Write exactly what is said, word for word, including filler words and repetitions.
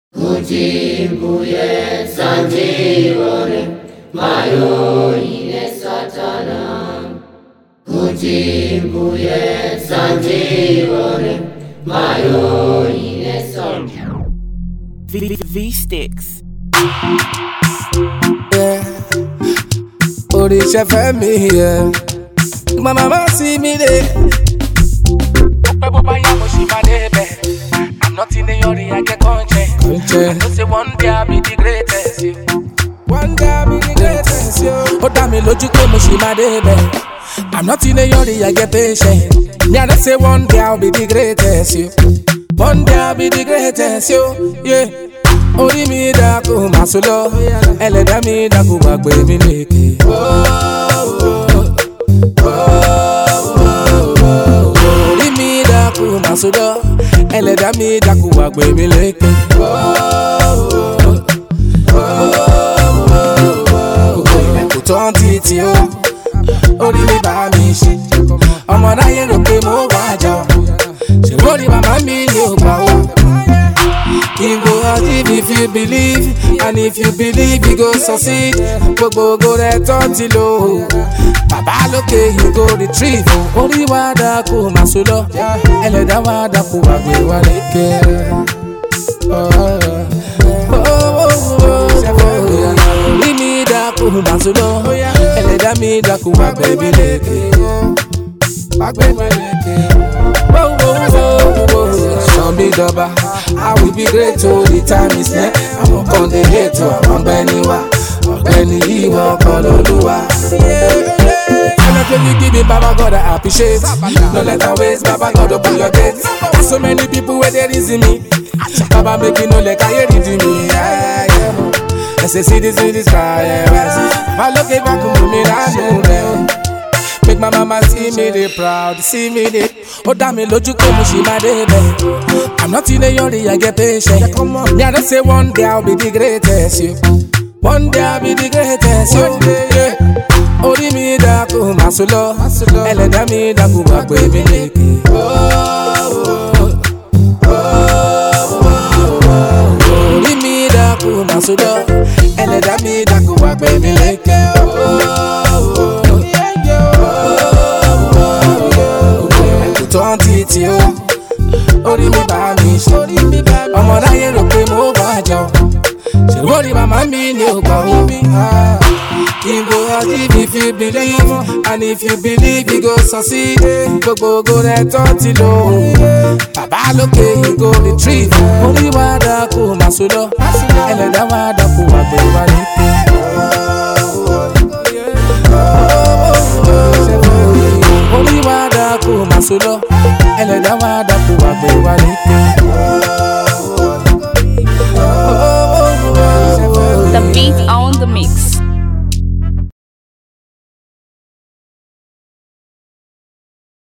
Kutimbuye sanjirone mayo ine satana. Kutimbuye sanjirone mayo ine satana. V-Sticks. Yeah, Orisha femi, yeah. My mama see me there. I'm not in the yori, I get conscious. I know say one day I'll be the greatest, you. One day I'll be the greatest, you. Oh, damn it, look, you come, she my baby. I'm not in the yori, I get patient. Yeah, I know say one day I'll be the greatest, you. One day I'll be the greatest, you. Yeah. Ori mi daku masulo, eleda mi daku bagbe mi leke. Ori mi daku masulo, eleda mi daku bagbe mi leke. Kuton titi o, ori mi ba mi ṣe. Ọmọ náyẹ rò pé mo wá jọ, ṣe wọ́n rí màmá mi ní ògbà o. You go achieve if you believe, and if you believe you go succeed. Gbogbo go rẹ tán ti lò. Bàbá lókè you go retrieve. Orí wa dákú máa so lọ, ẹlẹ́dàá wa dákú wá gbé wa lékè. Orí mi dákú máa so lọ, ẹlẹ́dàá mi dákú wá gbé mi lékè. Wá gbé mi lékè. Some be double, I will be great till the time is near. I'm up on the hate to I'm Benny Wa, Benny Iwa, Kololuwa. Anything you give me, Baba God, I appreciate. No let her waste, Baba God, open your gates. There's so many people where they reason me. Baba make you know like I read me. Yeah, yeah. Let's say see this in the sky. I look it back to me, I know. Make my mama see me, they proud, see me, they. Oh, damn it, look, you come, she my baby. I'm not in a yori, I get patient. Yeah, come on. Yeah, don't say one day I'll be the greatest, you. One day I'll be the greatest, you. Yeah. Ori mi daku masulo, eleda mi daku bagbe mi leke. Ori mi daku masulo, eleda mi daku bagbe mi leke. Twenty two, ori mi ba mi ṣe. Ọmọ láyé rò pé mo wá jọ. Ṣé orí màmá mi ni ò gbà wọ́n mi? You go achieve if you believe, and if you believe you go succeed. Gbogbo ogo rẹ̀ tán ti lò. Bàbá lókè you go retrieve. Orí wa dákú máa so lọ, ẹlẹ́dàá wa dákú wá gbé wa lékè. Orí wa dákú máa so lọ, ẹlẹ́dàá wa dákú wá gbé wa lékè. The beat on the mix.